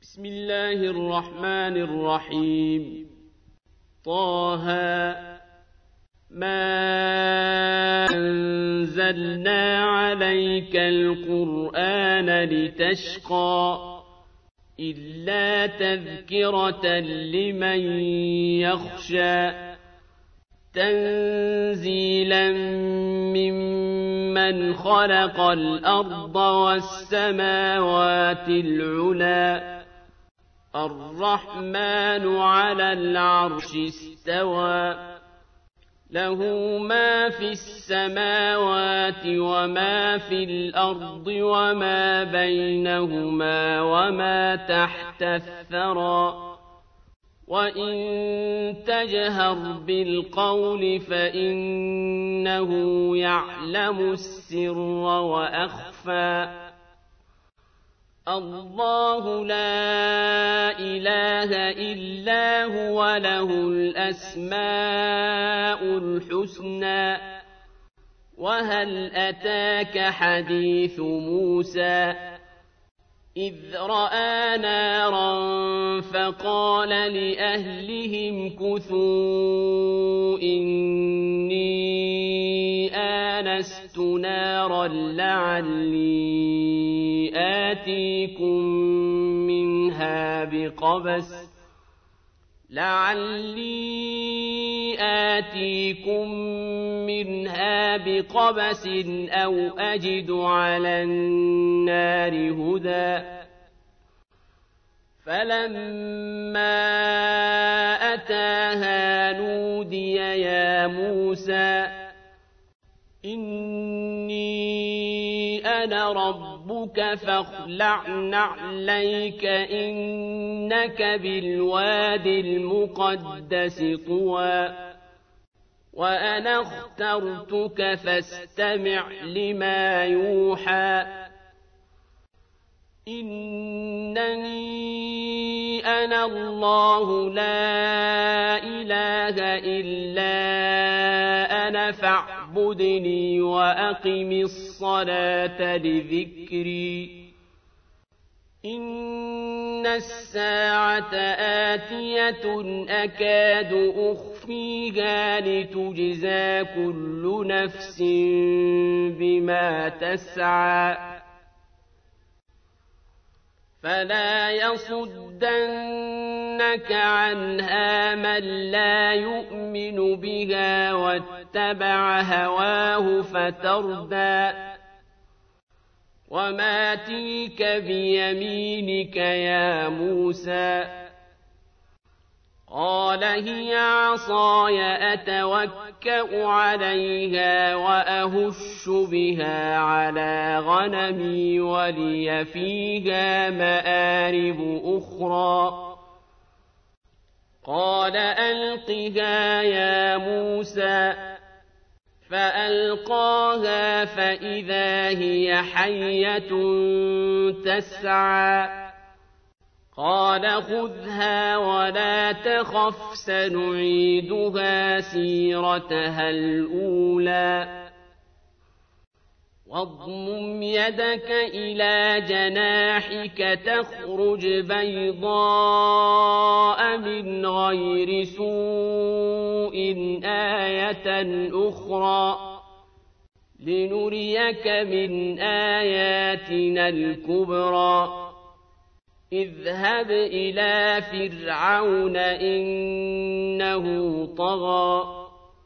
بسم الله الرحمن الرحيم. طه ما أنزلنا عليك القرآن لتشقى إلا تذكرة لمن يخشى تنزيلا ممن خلق الأرض والسماوات العلى الرحمن على العرش استوى له ما في السماوات وما في الأرض وما بينهما وما تحت الثرى وإن تجهر بالقول فإنه يعلم السر وأخفى الله لا إله إلا هو له الأسماء الحسنى وهل أتاك حديث موسى إذ رأى نارا فقال لأهلهم كثوا إني آنست نارا لعلي آتيكم منها بقبس أو أجد على النار هدى فلما أتاها نودي يا موسى إني أنا ربك فاخلع نعليك إنك بالواد المقدس طوى وأنا اخترتك فاستمع لما يوحى إنني أنا الله لا إله إلا أنا فاعبدني وأقم الصلاة لذكري إن الساعة آتية أكاد أخفيها لتجزى كل نفس بما تسعى فلا يصدنك عنها من لا يؤمن بها واتبع هواه فتردى وما تلك بيمينك يا موسى قال هي عصاي أتوكأ عليها وأهش بها على غنمي ولي فيها مآرب أخرى قال ألقها يا موسى فألقاها فإذا هي حية تسعى قال خذها ولا تخف سنعيدها سيرتها الأولى واضمم يدك إلى جناحك تخرج بيضاء من غير سوء آية أخرى لنريك من آياتنا الكبرى اذهب إلى فرعون إنه طغى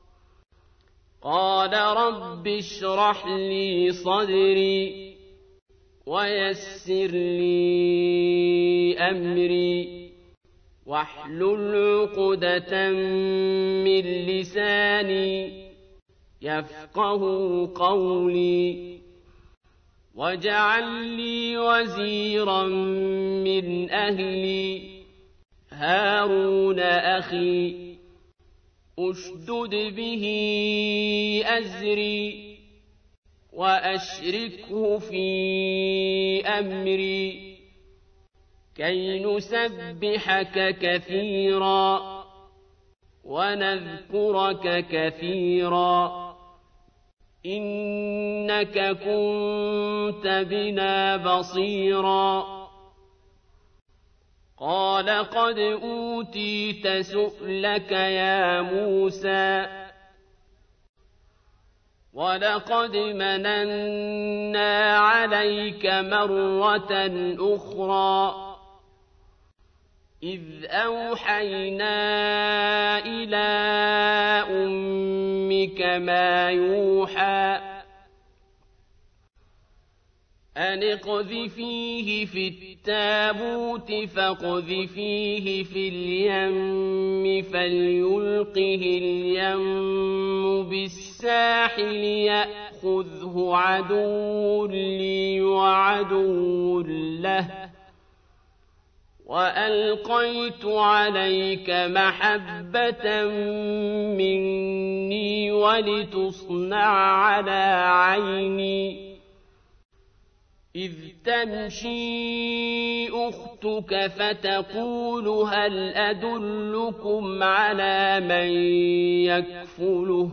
قال رب اشرح لي صدري ويسر لي أمري واحلل عقدة من لساني يفقه قولي واجعل لي وزيرا من أهلي هارون أخي أشدد به أزري وأشركه في أمري كي نسبحك كثيرا ونذكرك كثيرا إنك كنت بنا بصيرا قال قد أوتيت سؤلك يا موسى ولقد مننا عليك مرة أخرى إذ أوحينا إلى أمك ما يوحى أن اقذفيه في التابوت فاقذفيه في اليم فليلقه اليم بالساحل يأخذه عدو لي وعدو له وألقيت عليك محبة مني ولتصنع على عيني إذ تمشي أختك فتقول هل أدلكم على من يكفله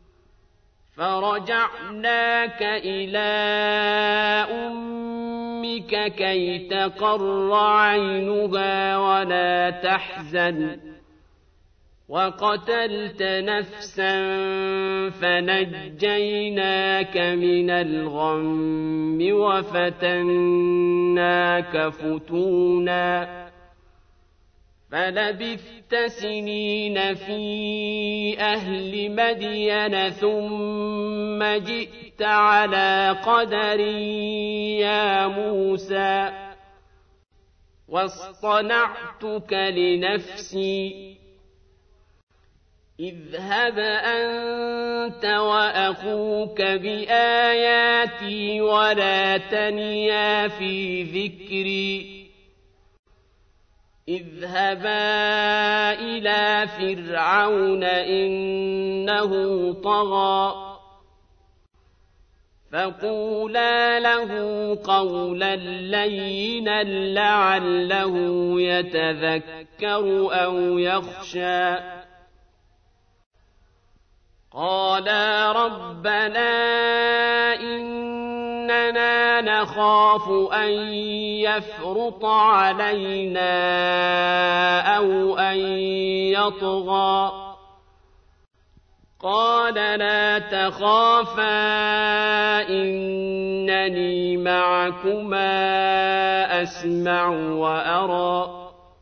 فرجعناك إلى أمك كي تقر عينها ولا تحزن وقتلت نفسا فنجيناك من الغم وفتناك فتونا فلبثت سنين في أهل مدين ثم جئت على قدر يا موسى واصطنعتك لنفسي اذهب أنت وأخوك بآياتي ولا تنيا في ذكري اذهبا إلى فرعون إنه طغى فقولا له قولا لينا لعله يتذكر أو يخشى قالا ربنا إننا نخاف أن يفرط علينا أو أن يطغى قال لا تخافا إنني معكما أسمع وأرى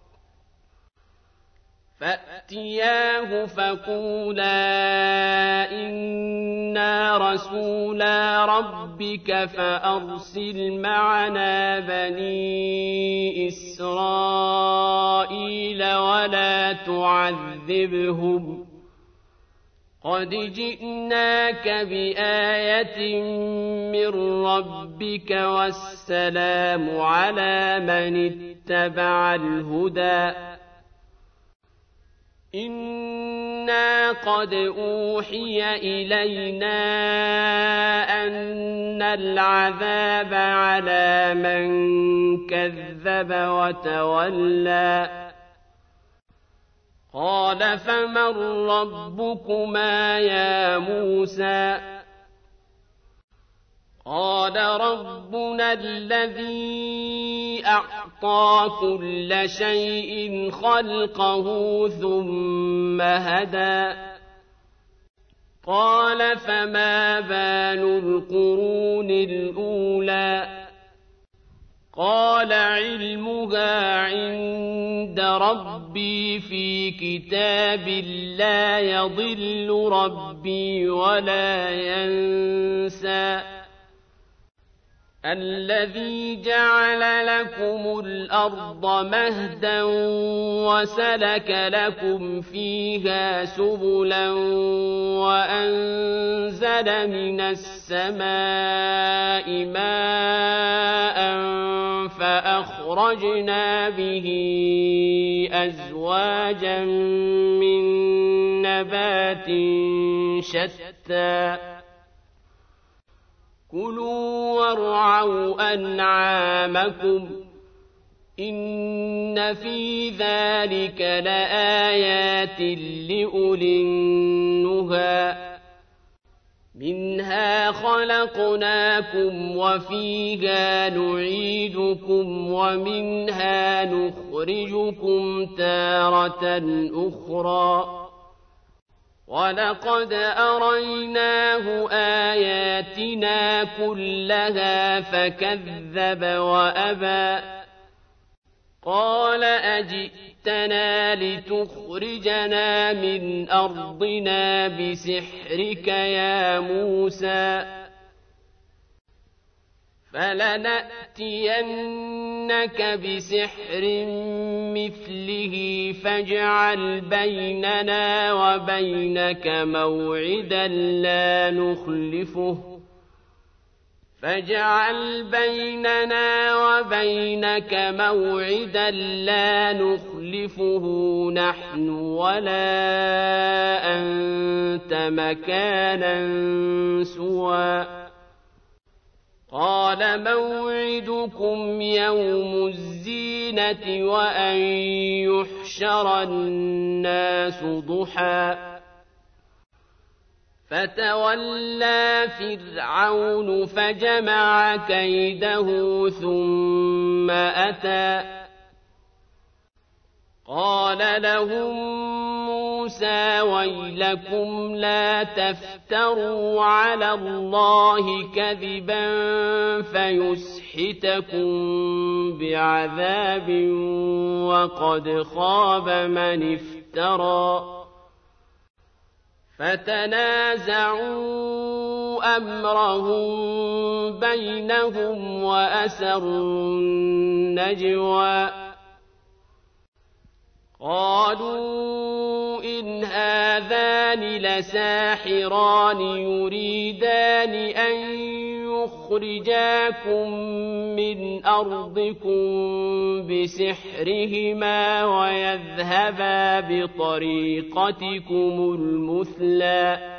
فأتياه فقولا إنا رسولا ربك فأرسل معنا بني إسرائيل ولا تعذبهم قد جئناك بآية من ربك والسلام على من اتبع الهدى إنا قد أوحي إلينا أن العذاب على من كذب وتولى قال فمن ربكما يا موسى قال ربنا الذي أعطى كل شيء خلقه ثم هدى قال فما بال القرون الأولى قال علمها عند ربي في كتاب لا يضل ربي ولا ينسى الذي جعل لكم الأرض مهدا وسلك لكم فيها سبلا وأنزل من السماء ماء فأخرجنا به أزواجا من نبات شتى كلوا وارعوا أنعامكم إن في ذلك لآيات لأولي النهى منها خلقناكم وفيها نعيدكم ومنها نخرجكم تارة أخرى ولقد أريناه آياتنا كلها فكذب وأبى قال أجئتنا لتخرجنا من أرضنا بسحرك يا موسى فلنأتينك بسحر مثله فاجعل بيننا وبينك موعدا لا نخلفه نحن ولا أنت مكانا سوى قال موعدكم يوم الزينة وأن يحشر الناس ضحى فتولى فرعون فجمع كيده ثم أتى قال لهم موسى ويلكم لا تفتروا على الله كذبا فيسحتكم بعذاب وقد خاب من افترى فتنازعوا أمرهم بينهم وأسروا النجوى قالوا إن هذان لساحران يريدان أن يخرجاكم من أرضكم بسحرهما ويذهبا بطريقتكم المثلى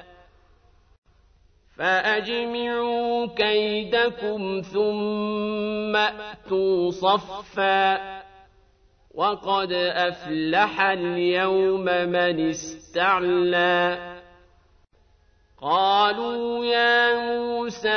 فأجمعوا كيدكم ثم أتوا صفا وقد أفلح اليوم من استعلى قالوا يا موسى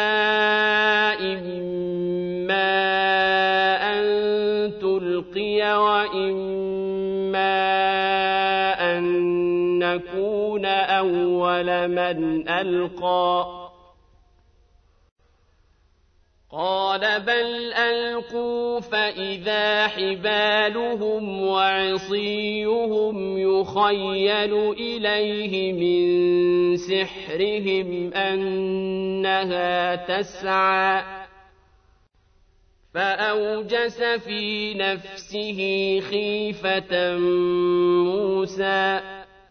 إما أن تلقي وإما أن نكون أول من ألقى قال بل ألقوا فإذا حبالهم وعصيهم يخيل إليه من سحرهم أنها تسعى فأوجس في نفسه خيفة موسى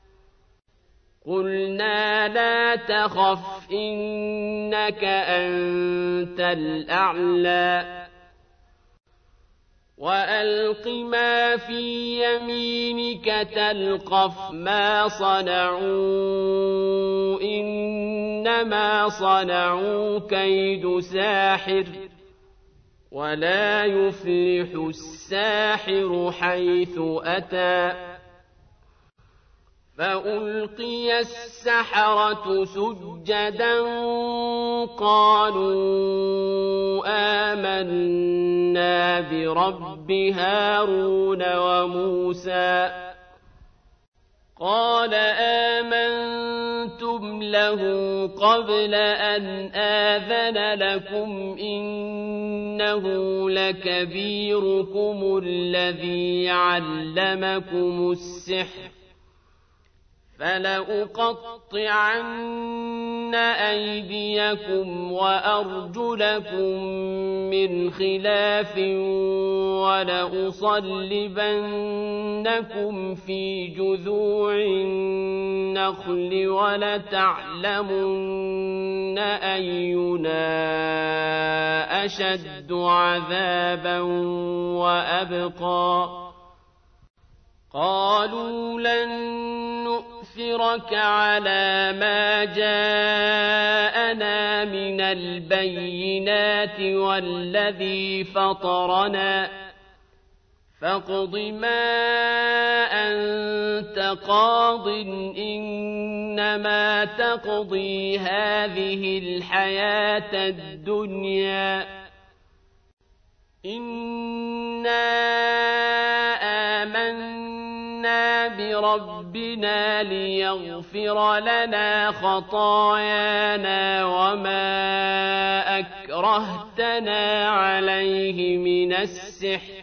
قلنا لا تخف إنك أنت الأعلى وألق ما في يمينك تلقف ما صنعوا إنما صنعوا كيد ساحر ولا يفلح الساحر حيث أتى فألقي السحرة سجدا قالوا آمنا برب هارون وموسى قال آمنتم له قبل أن آذن لكم إنه لكبيركم الذي علمكم السحر فلأقطعن أيديكم وأرجلكم من خلاف ولأصلبنكم في جذوع النخل ولتعلمن أينا أشد عذابا وأبقى قالوا لن نؤثرك على ما جاءنا من البينات والذي فطرنا فاقض ما أنت قاض إنما تقضي هذه الحياة الدنيا إنا آمنا بربنا ليغفر لنا خطايانا وما أكرهتنا عليه من السحر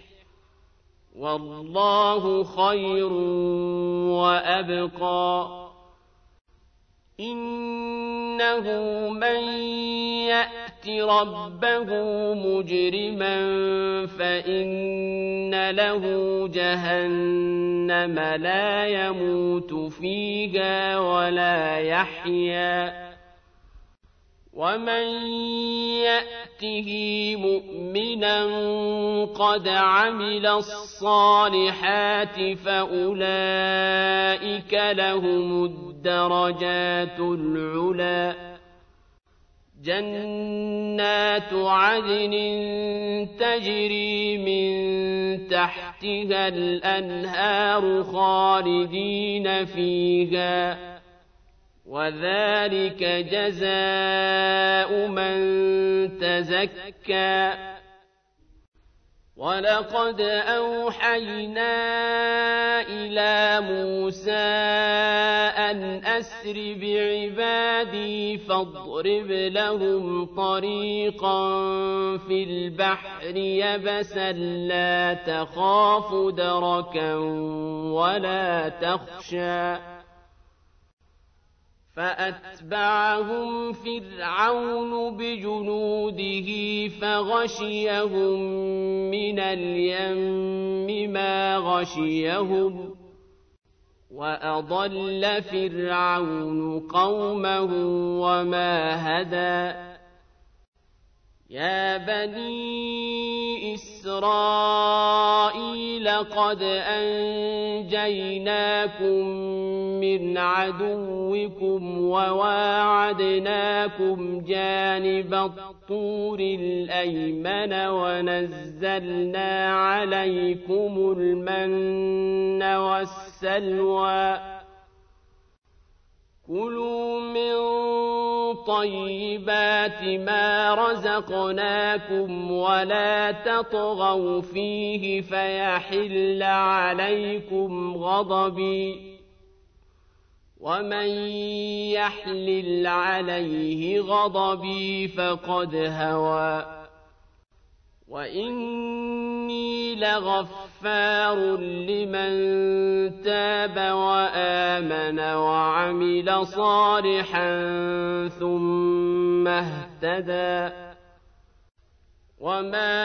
والله خير وأبقى إنه من يأت ربه مجرما فإن له جهنم لا يموت فيها ولا يحيا ومن يأته مؤمنا قد عمل الصالحات فأولئك لهم الدرجات العلى جنات عدن تجري من تحتها الأنهار خالدين فيها وذلك جزاء من تزكى ولقد أوحينا إلى موسى أن أسر بعبادي فاضرب لهم طريقا في البحر يبسا لا تخاف دركا ولا تخشى فأتبعهم فرعون بجنوده فغشيهم من اليم ما غشيهم وأضل فرعون قومه وما هدى يا بني إسرائيل قد أنجيناكم من عدوكم وواعدناكم جانب الطور الأيمن ونزلنا عليكم المن والسلوى كلوا من طيبات ما رزقناكم ولا تطغوا فيه فيحل عليكم غضبي ومن يحلل عليه غضبي فقد هوى وإني لغفار لمن تاب وآمن وعمل صالحا ثم اهتدى وما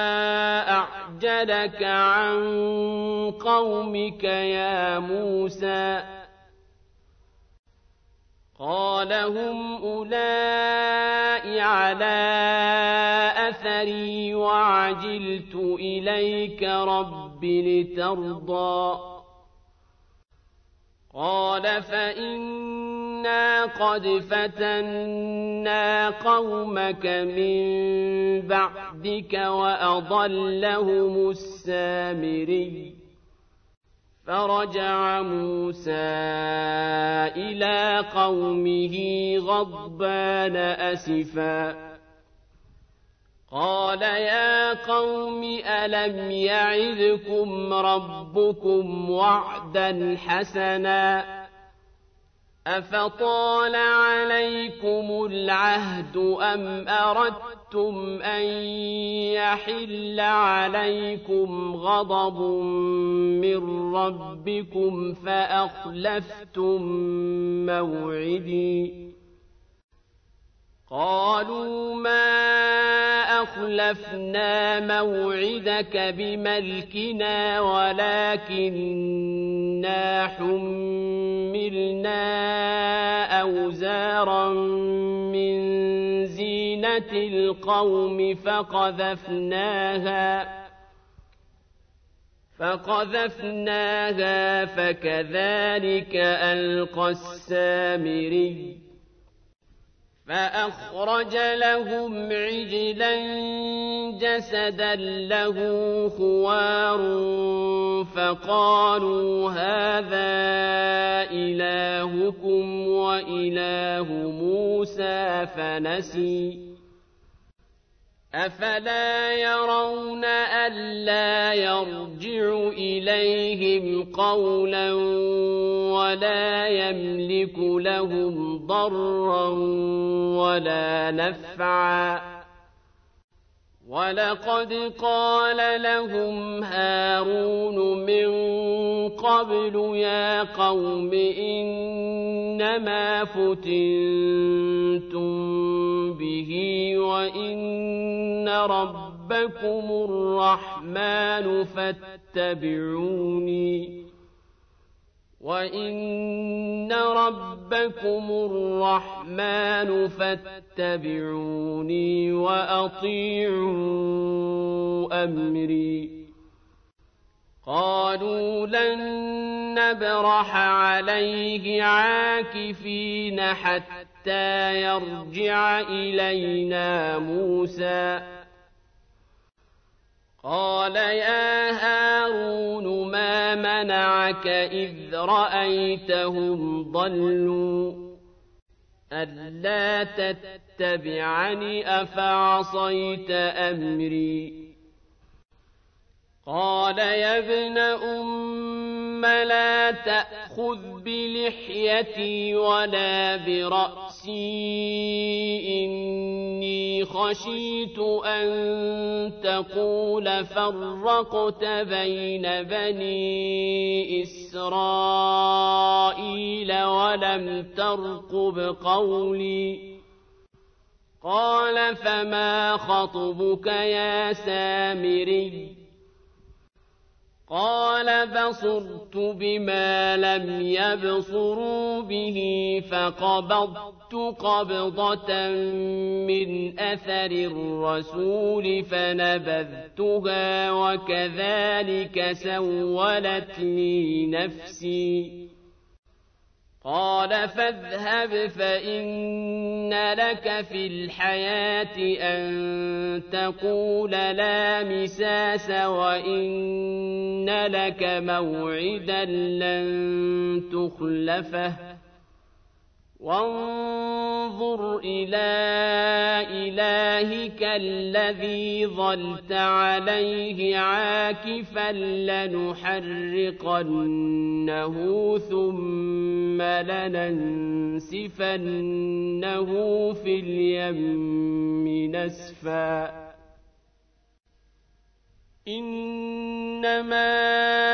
أعجلك عن قومك يا موسى قال هم أولئك على أثري وعجلت إليك رب لترضى قال فإنا قد فتنا قومك من بعدك وأضلهم السامري فرجع موسى إلى قومه غضبان أسفا قال يا قوم ألم يعدكم ربكم وعدا حسنا أفطال عليكم العهد أم أردتم أن يحل عليكم غضب من ربكم فأخلفتم موعدي قالوا ما أخلفنا موعدك بملكنا ولكننا حملنا أوزارا من زينة القوم فقذفناها فكذلك ألقى السامري فأخرج لهم عجلا جسدا له خوار فقالوا هذا إلهكم وإله موسى فنسي أفلا يرون ألا يرجع إليهم قولا ولا يملك لهم ضرا ولا نفعا ولقد قال لهم هارون من قبل يا قوم إنما فتنتم به وإن ربكم الرحمن فاتبعوني وأطيعوا أمري قالوا لن نبرح عليه عاكفين حتى يرجع إلينا موسى قال يا هارون ما منعك إذ رأيتهم ضلوا ألا تتبعني أفعصيت أمري قال يا ابن أم لا تأخذ بلحيتي ولا برأسي إني خشيت أن تقول فرقت بين بني إسرائيل ولم ترقب قولي قال فما خطبك يا سامري قال بصرت بما لم يبصروا به فقبضت قبضة من أثر الرسول فنبذتها وكذلك سولت لي نفسي قال فاذهب فإن لك في الحياة أن تقول لا مساس وإن لك موعدا لن تخلفه وانظر إلى إلهك الذي ظلت عليه عاكفا لنحرقنه ثم لننسفنه في اليم نسفا إنما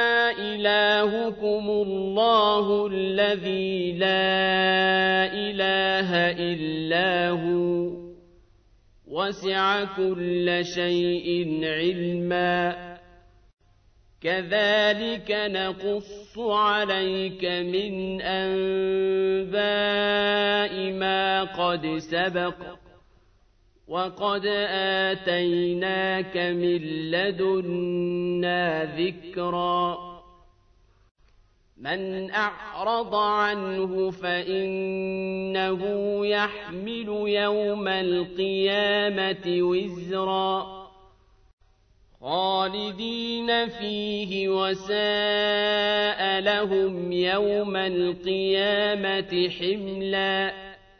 إلهكم الله الذي لا إله إلا هو وسع كل شيء علما كذلك نقص عليك من أنباء ما قد سبق وقد آتيناك من لدنا ذكرا من أعرض عنه فإنه يحمل يوم القيامة وزرا خالدين فيه وساء لهم يوم القيامة حملا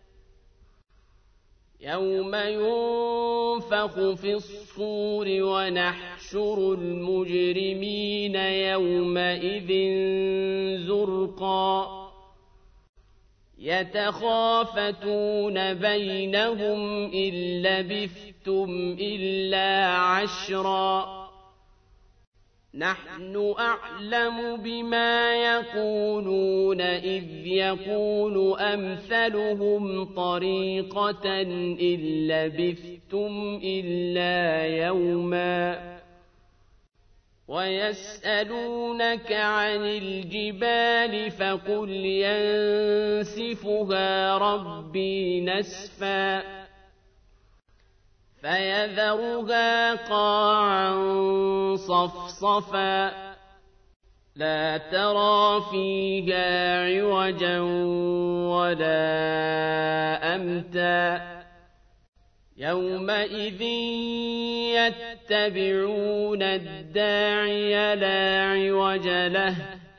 يوم ينفخ في الصور ونحشر المجرمين يومئذ زرقا يتخافتون بينهم إن لبثتم إلا عشرا نحن أعلم بما يقولون إذ يقول أمثلهم طريقة إن لبثتم إلا يوما ويسألونك عن الجبال فقل ينسفها ربي نسفا فيذرها قاعا صفصفا لا ترى فيها عوجا ولا أمتا يومئذ يتبعون الداعي لا عوج له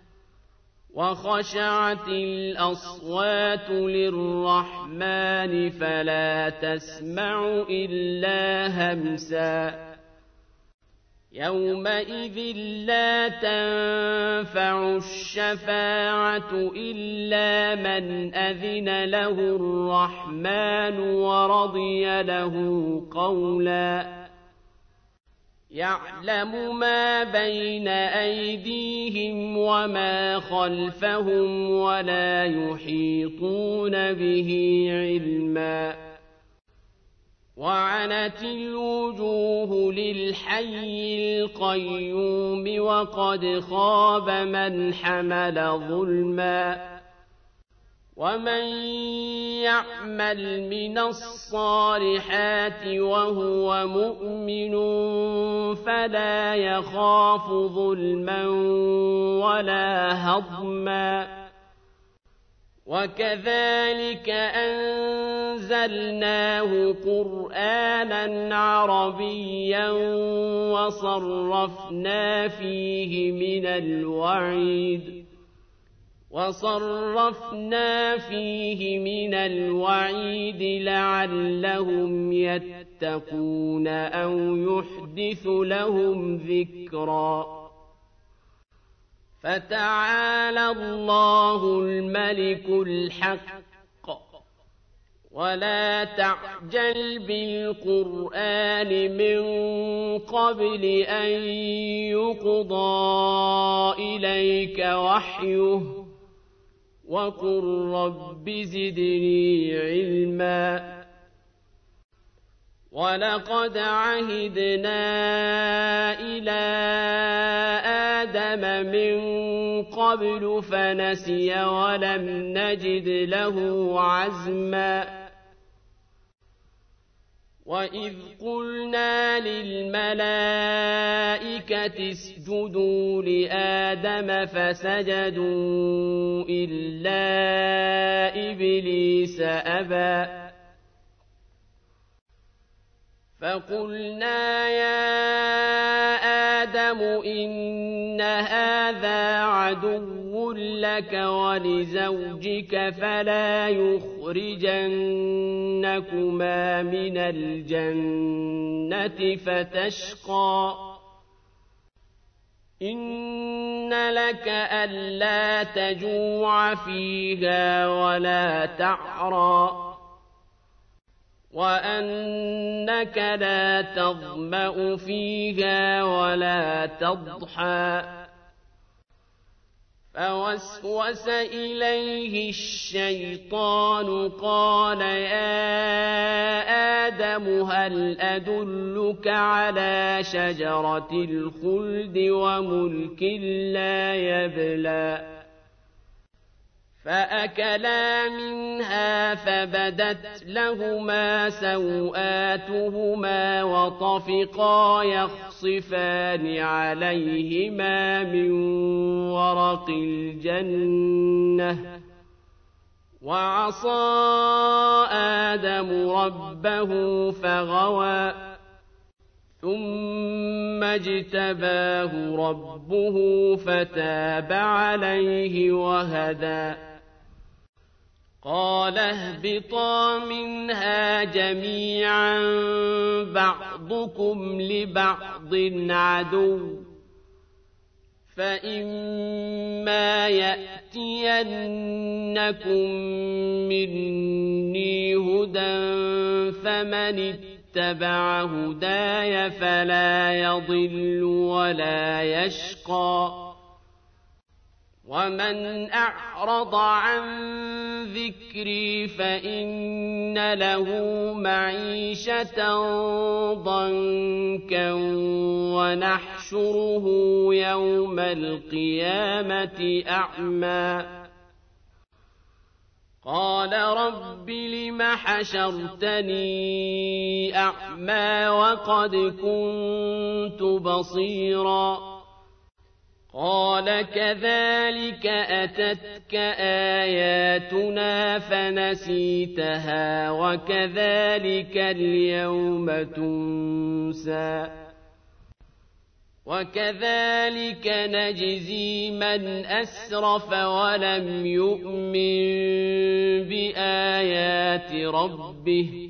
وخشعت الأصوات للرحمن فلا تسمع إلا همسا يومئذ لا تنفع الشفاعة إلا من أذن له الرحمن ورضي له قولا يعلم ما بين أيديهم وما خلفهم ولا يحيطون به علما وعنت الوجوه للحي القيوم وقد خاب من حمل ظلما ومن يعمل من الصالحات وهو مؤمن فلا يخاف ظلما ولا هضما وكذلك أنزلناه قرآنا عربيا وصرفنا فيه من الوعيد لعلهم يتقون أو يحدث لهم ذكرا فتعالى الله الملك الحق ولا تعجل بالقرآن من قبل أن يقضى إليك وحيه وقل رب زدني علما ولقد عهدنا إلى آدم من قبل فنسي ولم نجد له عزما وإذ قلنا للملائكة اسجدوا لآدم فسجدوا إلا إبليس أبى فقلنا يا آدم إن هذا عدو لك ولزوجك فلا يخرجنكما من الجنة فتشقى إن لك ألا تجوع فيها ولا تعرى وأنك لا تظمأ فيها ولا تضحى فوسوس إليه الشيطان قال يا آدم هل أدلك على شجرة الخلد وملك لا يبلى فأكلا منها فبدت لهما سوآتهما وطفقا يخصفان عليهما من ورق الجنة وعصى آدم ربه فغوى ثم اجتباه ربه فتاب عليه وهدى قال اهبطا منها جميعا بعضكم لبعض عدو فإما يأتينكم مني هدى فمن اتبع هداي فلا يضل ولا يشقى ومن أعرض عن ذكري فإن له معيشة ضنكا ونحشره يوم القيامة أعمى قال رب لم حشرتني أعمى وقد كنت بصيرا قال كذلك أتتك آياتنا فنسيتها وكذلك اليوم تنسى وكذلك نجزي من أسرف ولم يؤمن بآيات ربه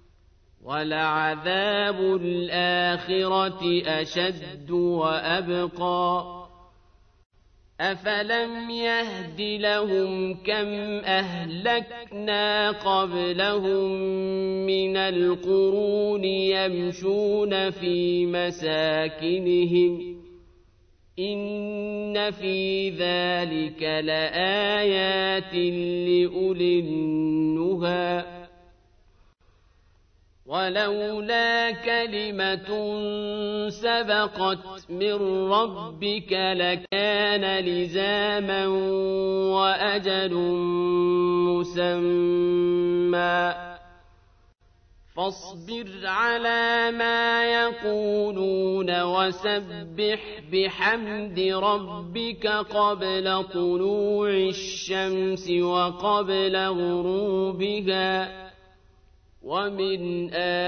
ولعذاب الآخرة أشد وأبقى أفلم يهد لهم كم أهلكنا قبلهم من القرون يمشون في مساكنهم إن في ذلك لآيات لأولي النهى ولولا كلمة سبقت من ربك لكان لزاما وأجل مسمى فاصبر على ما يقولون وسبح بحمد ربك قبل طلوع الشمس وقبل غروبها ومن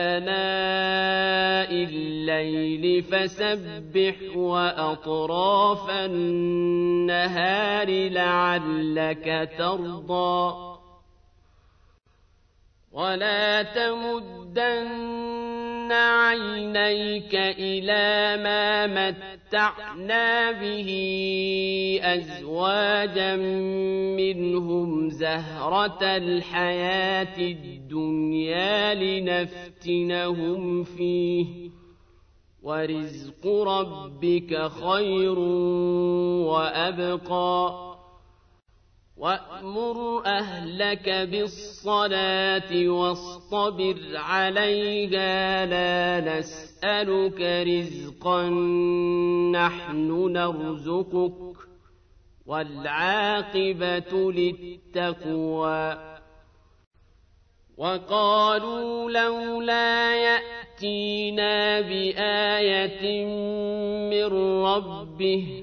آناء الليل فسبح وأطراف النهار لعلك ترضى ولا تمدن عينيك إلى ما متعنا به أزواجا منهم زهرة الحياة الدنيا لنفتنهم فيه ورزق ربك خير وأبقى وأمر أهلك بالصلاة واصطبر عليها لا نسألك رزقا نحن نرزقك والعاقبة للتقوى وقالوا لولا يأتينا بآية من ربه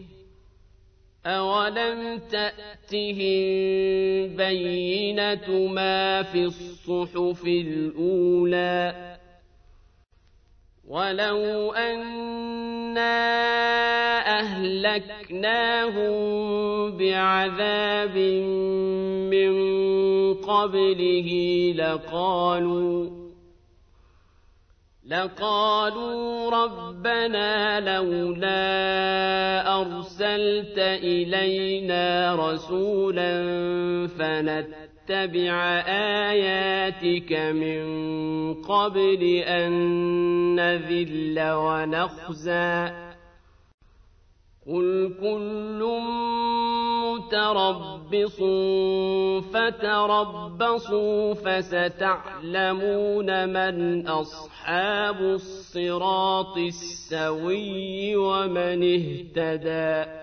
أولم تأتهم بينة ما في الصحف الأولى ولو أنا أهلكناهم بعذاب من قبله لقالوا ربنا لولا أرسلت إلينا رسولا فنتبع آياتك من قبل أن نذل ونخزى قل كل متربص فتربصوا فستعلمون من أصحاب الصراط السوي ومن اهتدى